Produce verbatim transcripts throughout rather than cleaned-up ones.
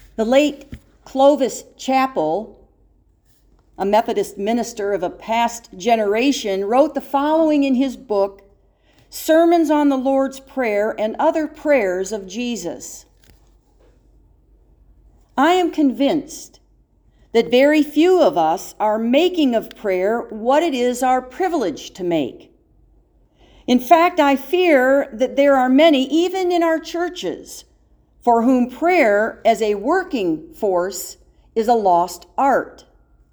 The late Clovis Chappell, a Methodist minister of a past generation, wrote the following in his book, Sermons on the Lord's Prayer and Other Prayers of Jesus. I am convinced that very few of us are making of prayer what it is our privilege to make. In fact, I fear that there are many, even in our churches, for whom prayer as a working force is a lost art.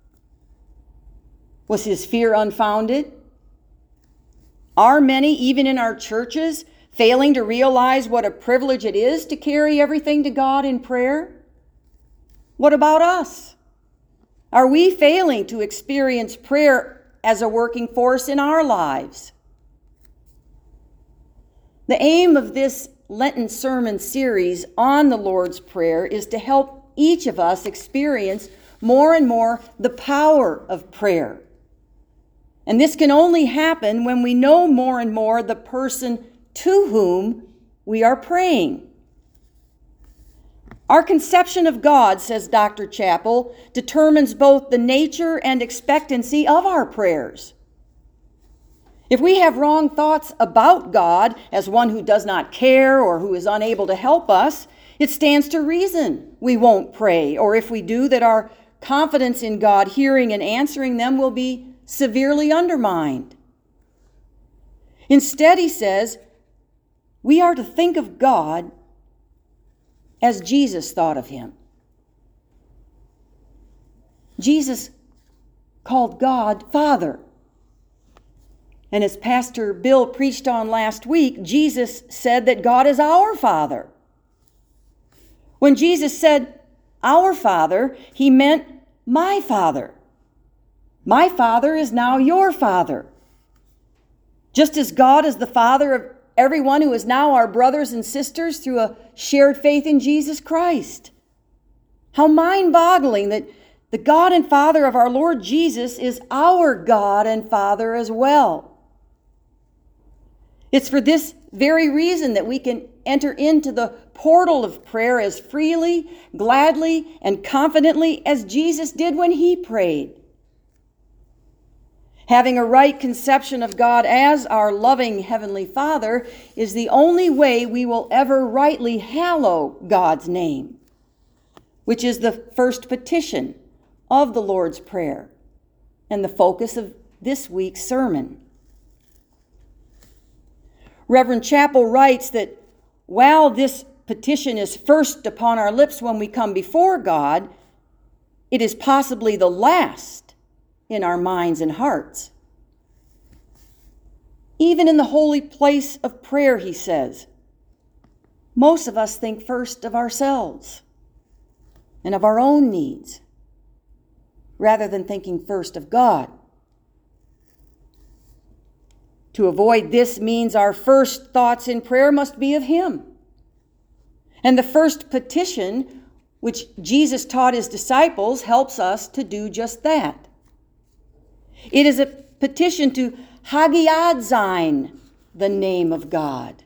Was his fear unfounded? Are many, even in our churches, failing to realize what a privilege it is to carry everything to God in prayer? What about us? Are we failing to experience prayer as a working force in our lives? The aim of this Lenten sermon series on the Lord's Prayer is to help each of us experience more and more the power of prayer. And this can only happen when we know more and more the person to whom we are praying. Our conception of God, says Doctor Chappell, determines both the nature and expectancy of our prayers. If we have wrong thoughts about God as one who does not care or who is unable to help us, it stands to reason we won't pray, or if we do, that our confidence in God hearing and answering them will be severely undermined. Instead, he says, we are to think of God as Jesus thought of him. Jesus called God Father. And as Pastor Bill preached on last week, Jesus said that God is our Father. When Jesus said, our Father, he meant my Father. My Father is now your Father. Just as God is the Father of everyone who is now our brothers and sisters through a shared faith in Jesus Christ. How mind-boggling that the God and Father of our Lord Jesus is our God and Father as well. It's for this very reason that we can enter into the portal of prayer as freely, gladly, and confidently as Jesus did when he prayed. Having a right conception of God as our loving Heavenly Father is the only way we will ever rightly hallow God's name, which is the first petition of the Lord's Prayer and the focus of this week's sermon. Reverend Chappell writes that while this petition is first upon our lips when we come before God, it is possibly the last in our minds and hearts. Even in the holy place of prayer, he says, most of us think first of ourselves and of our own needs, rather than thinking first of God. To avoid this means our first thoughts in prayer must be of him. And the first petition, which Jesus taught his disciples, helps us to do just that. It is a petition to hagiadzine the name of God.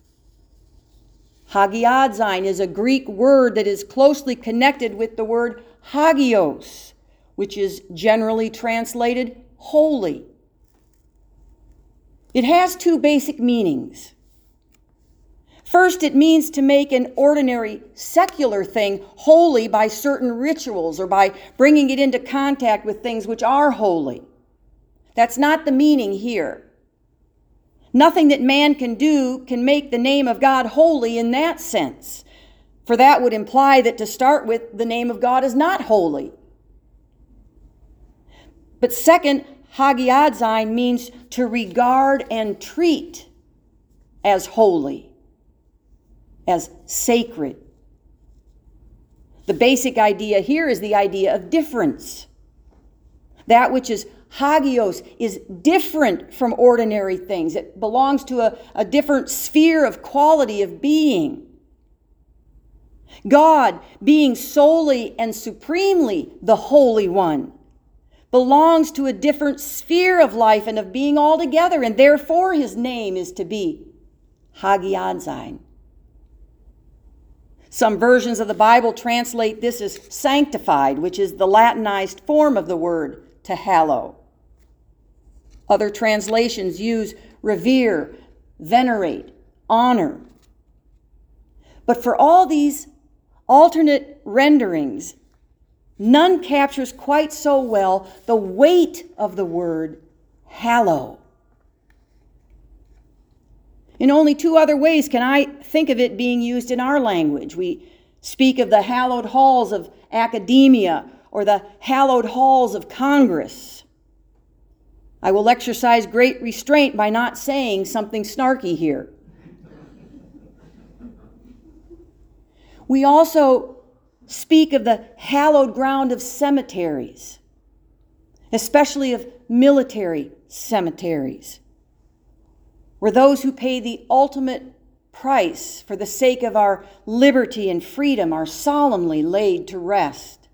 Hagiadzine is a Greek word that is closely connected with the word hagios, which is generally translated holy. It has two basic meanings. First, it means to make an ordinary secular thing holy by certain rituals or by bringing it into contact with things which are holy. That's not the meaning here. Nothing that man can do can make the name of God holy in that sense, for that would imply that to start with, the name of God is not holy. But second, hagiadzine means to regard and treat as holy, as sacred. The basic idea here is the idea of difference. That which is hagios is different from ordinary things. It belongs to a, a different sphere of quality of being. God, being solely and supremely the Holy One, belongs to a different sphere of life and of being altogether, and therefore his name is to be hagiadzine. Some versions of the Bible translate this as sanctified, which is the Latinized form of the word to hallow. Other translations use revere, venerate, honor. But for all these alternate renderings, none captures quite so well the weight of the word hallow. In only two other ways can I think of it being used in our language. We speak of the hallowed halls of academia or the hallowed halls of Congress. I will exercise great restraint by not saying something snarky here. We also speak of the hallowed ground of cemeteries, especially of military cemeteries, where those who pay the ultimate price for the sake of our liberty and freedom are solemnly laid to rest.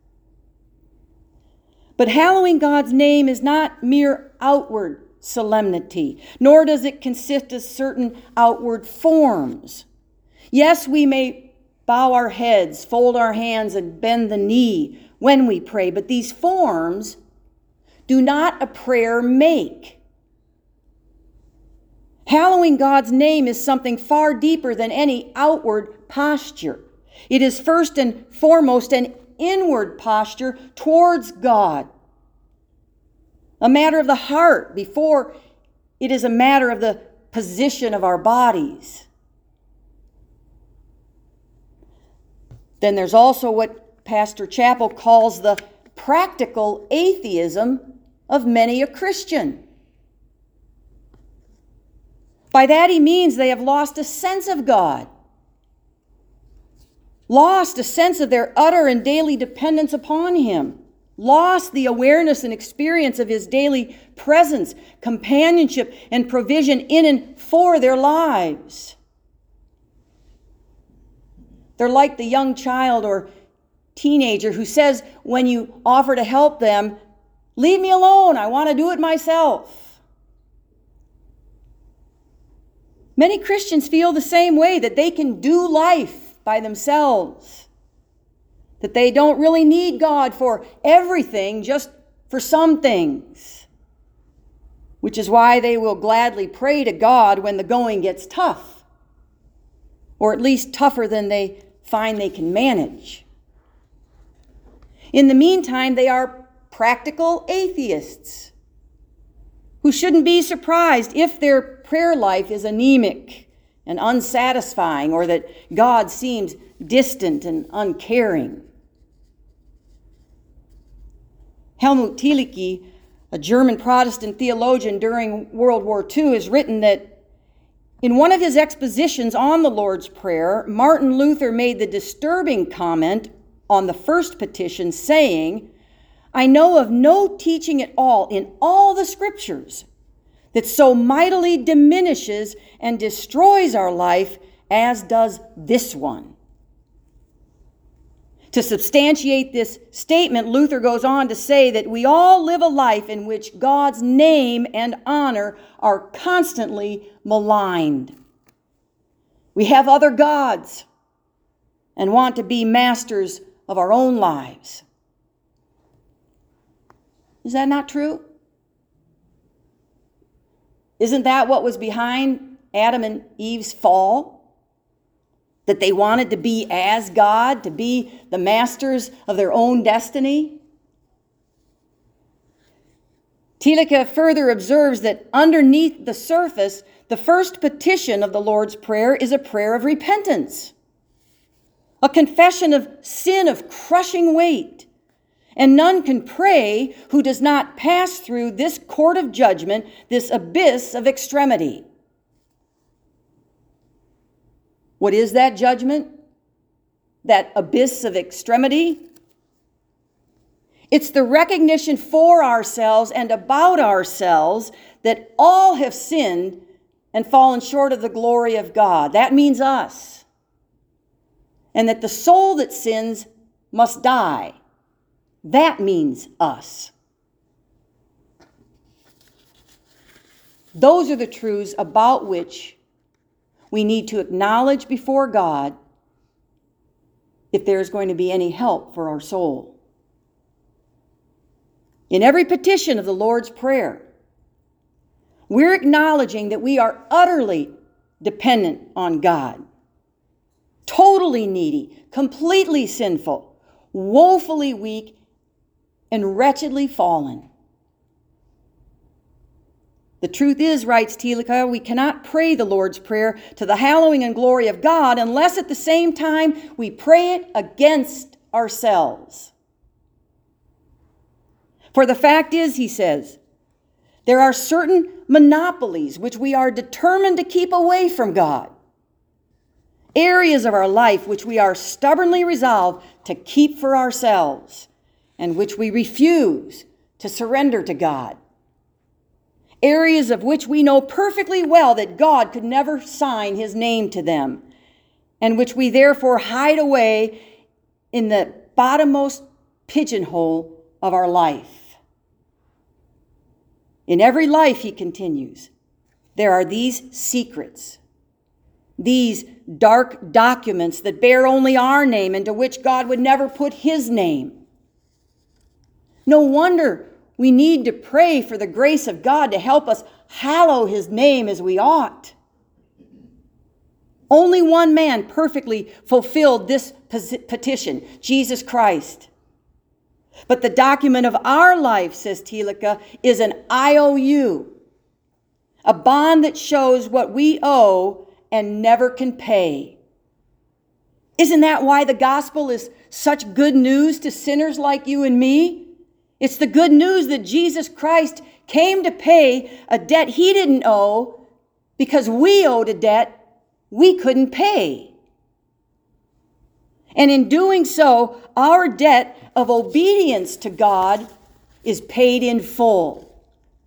But hallowing God's name is not mere outward solemnity, nor does it consist of certain outward forms. Yes, we may bow our heads, fold our hands, and bend the knee when we pray, but these forms do not a prayer make. Hallowing God's name is something far deeper than any outward posture. It is first and foremost an inward posture towards God, a matter of the heart before it is a matter of the position of our bodies. Then there's also what Pastor Chappell calls the practical atheism of many a Christian. By that he means they have lost a sense of God, lost a sense of their utter and daily dependence upon Him, lost the awareness and experience of His daily presence, companionship, and provision in and for their lives. They're like the young child or teenager who says when you offer to help them, "Leave me alone, I want to do it myself." Many Christians feel the same way, that they can do life by themselves, that they don't really need God for everything, just for some things, which is why they will gladly pray to God when the going gets tough, or at least tougher than they find they can manage. In the meantime, they are practical atheists who shouldn't be surprised if their prayer life is anemic and unsatisfying, or that God seems distant and uncaring. Helmut Thielicke, a German Protestant theologian during World War Two, has written that in one of his expositions on the Lord's Prayer, Martin Luther made the disturbing comment on the first petition, saying, "I know of no teaching at all in all the Scriptures that so mightily diminishes and destroys our life as does this one." To substantiate this statement, Luther goes on to say that we all live a life in which God's name and honor are constantly maligned. We have other gods and want to be masters of our own lives. Is that not true? Isn't that what was behind Adam and Eve's fall? That they wanted to be as God, to be the masters of their own destiny? Thielicke further observes that underneath the surface, the first petition of the Lord's Prayer is a prayer of repentance, a confession of sin of crushing weight. And none can pray who does not pass through this court of judgment, this abyss of extremity. What is that judgment? That abyss of extremity? It's the recognition for ourselves and about ourselves that all have sinned and fallen short of the glory of God. That means us. And that the soul that sins must die. That means us. Those are the truths about which we need to acknowledge before God if there's going to be any help for our soul. In every petition of the Lord's Prayer, we're acknowledging that we are utterly dependent on God, totally needy, completely sinful, woefully weak, and wretchedly fallen. The truth is, writes Thielicke, we cannot pray the Lord's Prayer to the hallowing and glory of God unless at the same time we pray it against ourselves. For the fact is, he says, there are certain monopolies which we are determined to keep away from God. Areas of our life which we are stubbornly resolved to keep for ourselves and which we refuse to surrender to God. Areas of which we know perfectly well that God could never sign his name to them, and which we therefore hide away in the bottommost pigeonhole of our life. In every life, he continues, there are these secrets, these dark documents that bear only our name and to which God would never put his name. No wonder we need to pray for the grace of God to help us hallow his name as we ought. Only one man perfectly fulfilled this petition, Jesus Christ. But the document of our life, says Thielicke, is an I O U, a bond that shows what we owe and never can pay. Isn't that why the gospel is such good news to sinners like you and me? It's the good news that Jesus Christ came to pay a debt he didn't owe because we owed a debt we couldn't pay. And in doing so, our debt of obedience to God is paid in full.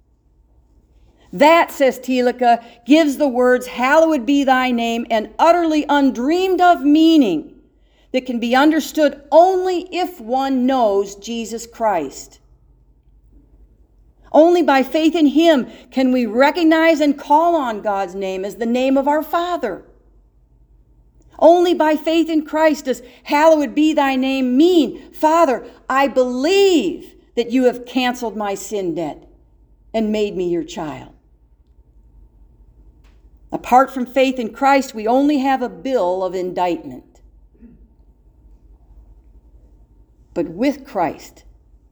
That, says Thielicke, gives the words, hallowed be thy name, an utterly undreamed of meaning that can be understood only if one knows Jesus Christ. Only by faith in him can we recognize and call on God's name as the name of our Father. Only by faith in Christ does hallowed be thy name mean, Father, I believe that you have canceled my sin debt and made me your child. Apart from faith in Christ, we only have a bill of indictment. But with Christ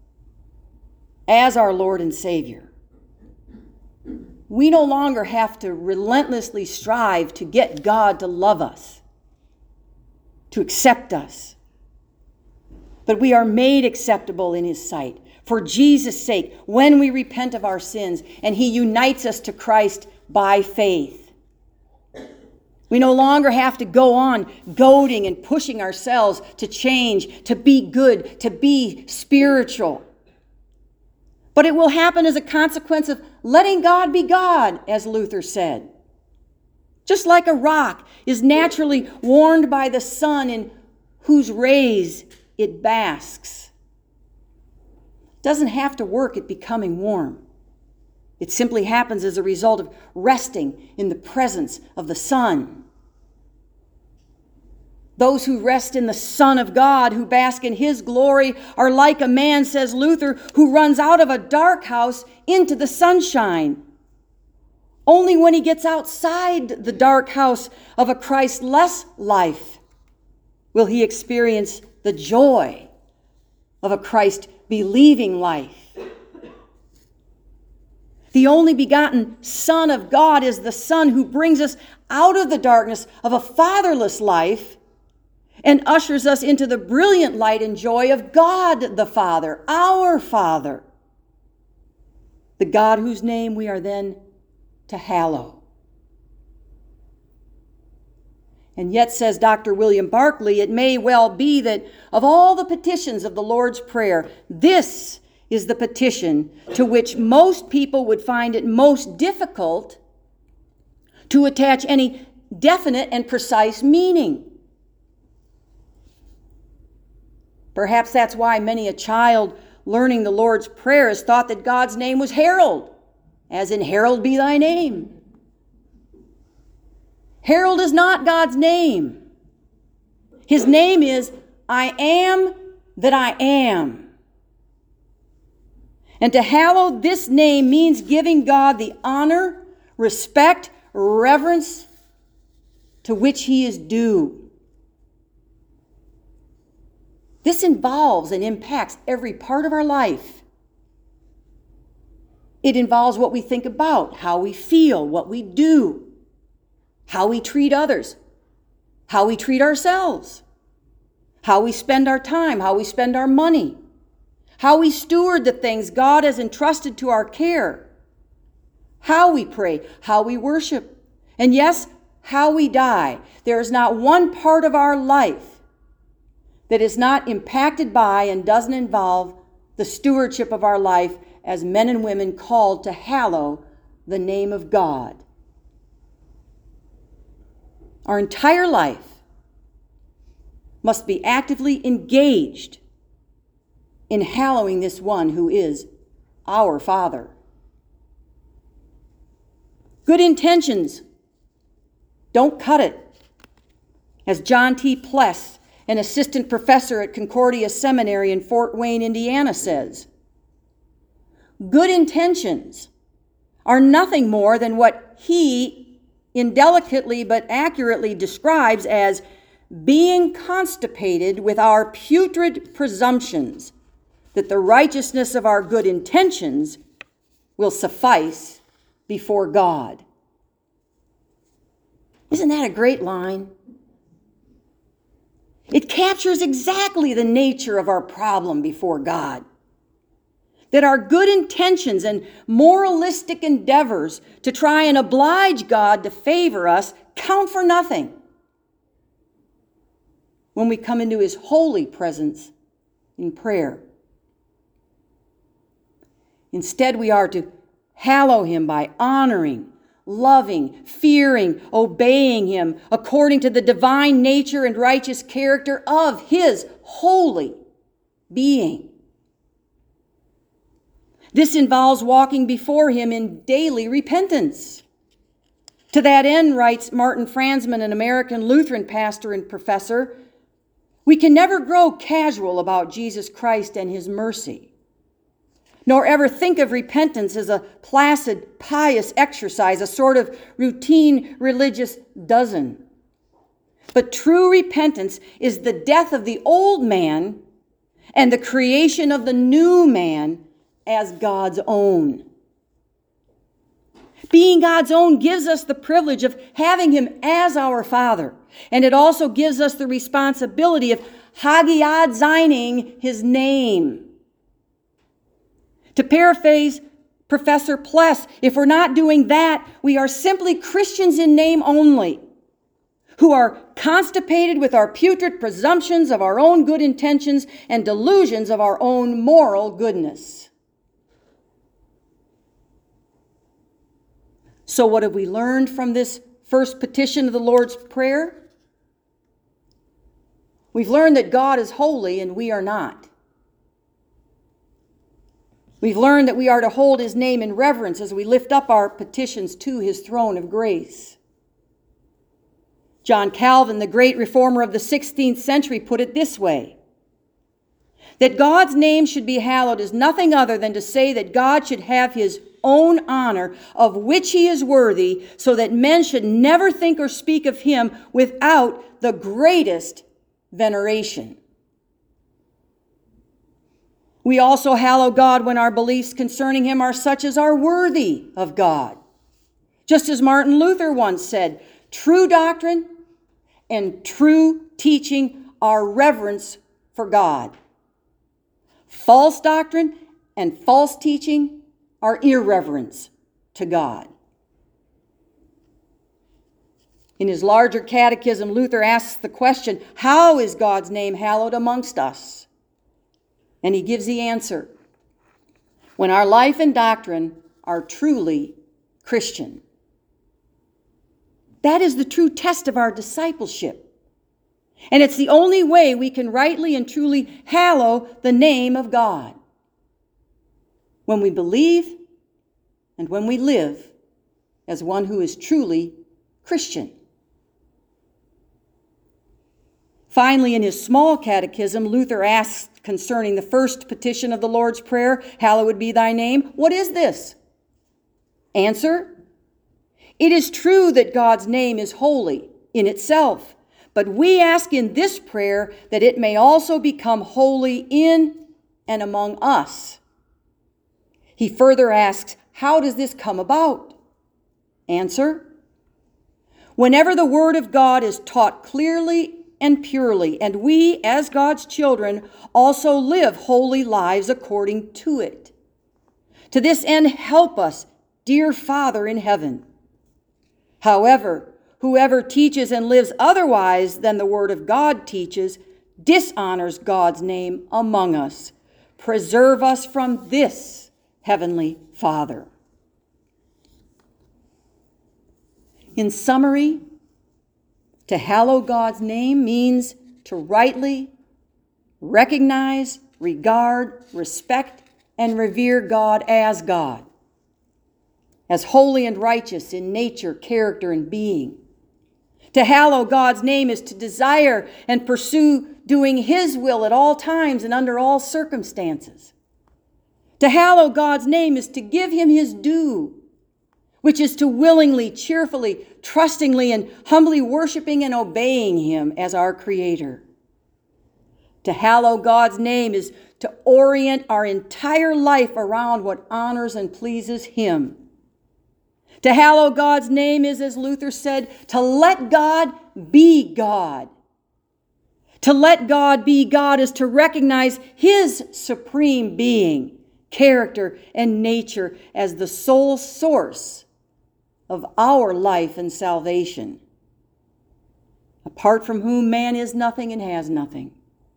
as our Lord and Savior, we no longer have to relentlessly strive to get God to love us, to accept us. But we are made acceptable in his sight for Jesus' sake when we repent of our sins and he unites us to Christ by faith. We no longer have to go on goading and pushing ourselves to change, to be good, to be spiritual. But it will happen as a consequence of letting God be God, as Luther said. Just like a rock is naturally warmed by the sun in whose rays it basks. It doesn't have to work at becoming warm. It simply happens as a result of resting in the presence of the sun. Those who rest in the Son of God, who bask in his glory, are like a man, says Luther, who runs out of a dark house into the sunshine. Only when he gets outside the dark house of a Christ-less life will he experience the joy of a Christ-believing life. The only begotten Son of God is the Son who brings us out of the darkness of a fatherless life and ushers us into the brilliant light and joy of God the Father, our Father, the God whose name we are then to hallow. And yet, says Doctor William Barclay, it may well be that of all the petitions of the Lord's Prayer, this is the petition to which most people would find it most difficult to attach any definite and precise meaning. Perhaps that's why many a child learning the Lord's Prayer has thought that God's name was Harold, as in Harold be thy name. Harold is not God's name. His name is I am that I am. And to hallow this name means giving God the honor, respect, reverence to which he is due. This involves and impacts every part of our life. It involves what we think about, how we feel, what we do, how we treat others, how we treat ourselves, how we spend our time, how we spend our money, how we steward the things God has entrusted to our care, how we pray, how we worship, and yes, how we die. There is not one part of our life that is not impacted by and doesn't involve the stewardship of our life as men and women called to hallow the name of God. Our entire life must be actively engaged in hallowing this one who is our Father. Good intentions don't cut it. As John T. Pless, an assistant professor at Concordia Seminary in Fort Wayne, Indiana, says, good intentions are nothing more than what he indelicately but accurately describes as being constipated with our putrid presumptions that the righteousness of our good intentions will suffice before God. Isn't that a great line? It captures exactly the nature of our problem before God. That our good intentions and moralistic endeavors to try and oblige God to favor us count for nothing when we come into his holy presence in prayer. Instead, we are to hallow him by honoring, loving, fearing, obeying him according to the divine nature and righteous character of his holy being. This involves walking before him in daily repentance. To that end, writes Martin Franzman, an American Lutheran pastor and professor, we can never grow casual about Jesus Christ and his mercy, nor ever think of repentance as a placid, pious exercise, a sort of routine religious dozen. But true repentance is the death of the old man and the creation of the new man as God's own. Being God's own gives us the privilege of having him as our Father, and it also gives us the responsibility of hagiadzeining his name. To paraphrase Professor Pless, if we're not doing that, we are simply Christians in name only, who are constipated with our putrid presumptions of our own good intentions and delusions of our own moral goodness. So what have we learned from this first petition of the Lord's Prayer? We've learned that God is holy and we are not. We've learned that we are to hold his name in reverence as we lift up our petitions to his throne of grace. John Calvin, the great reformer of the sixteenth century, put it this way: that God's name should be hallowed is nothing other than to say that God should have his own honor of which he is worthy, so that men should never think or speak of him without the greatest veneration. We also hallow God when our beliefs concerning him are such as are worthy of God. Just as Martin Luther once said, true doctrine and true teaching are reverence for God. False doctrine and false teaching are irreverence to God. In his larger catechism, Luther asks the question, how is God's name hallowed amongst us? And he gives the answer: when our life and doctrine are truly Christian. That is the true test of our discipleship. And it's the only way we can rightly and truly hallow the name of God. When we believe and when we live as one who is truly Christian. Finally, in his small catechism, Luther asks concerning the first petition of the Lord's Prayer, hallowed be thy name, what is this? Answer, it is true that God's name is holy in itself, but we ask in this prayer that it may also become holy in and among us. He further asks, how does this come about? Answer, whenever the Word of God is taught clearly and purely, and we, as God's children, also live holy lives according to it. To this end, help us, dear Father in heaven. However, whoever teaches and lives otherwise than the Word of God teaches dishonors God's name among us. Preserve us from this, Heavenly Father. In summary, to hallow God's name means to rightly recognize, regard, respect, and revere God as God, as holy and righteous in nature, character, and being. To hallow God's name is to desire and pursue doing His will at all times and under all circumstances. To hallow God's name is to give Him His due, which is to willingly, cheerfully, trustingly, and humbly worshiping and obeying Him as our Creator. To hallow God's name is to orient our entire life around what honors and pleases Him. To hallow God's name is, as Luther said, to let God be God. To let God be God is to recognize His supreme being, character, and nature as the sole source of our life and salvation, apart from whom man is nothing and has nothing.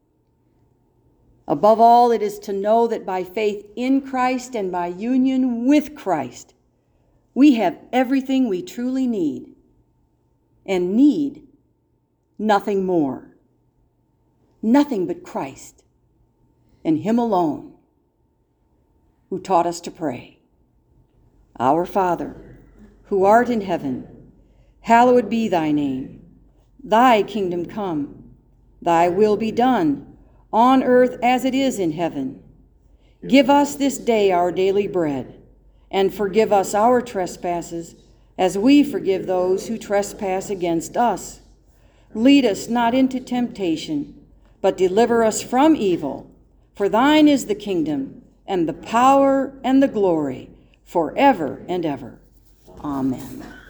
Above all, it is to know that by faith in Christ and by union with Christ, we have everything we truly need and need nothing more. Nothing but Christ and Him alone, who taught us to pray. Our Father, who art in heaven, hallowed be thy name. Thy kingdom come, thy will be done, on earth as it is in heaven. Give us this day our daily bread, and forgive us our trespasses, as we forgive those who trespass against us. Lead us not into temptation, but deliver us from evil. For thine is the kingdom, and the power, and the glory, forever and ever. Amen.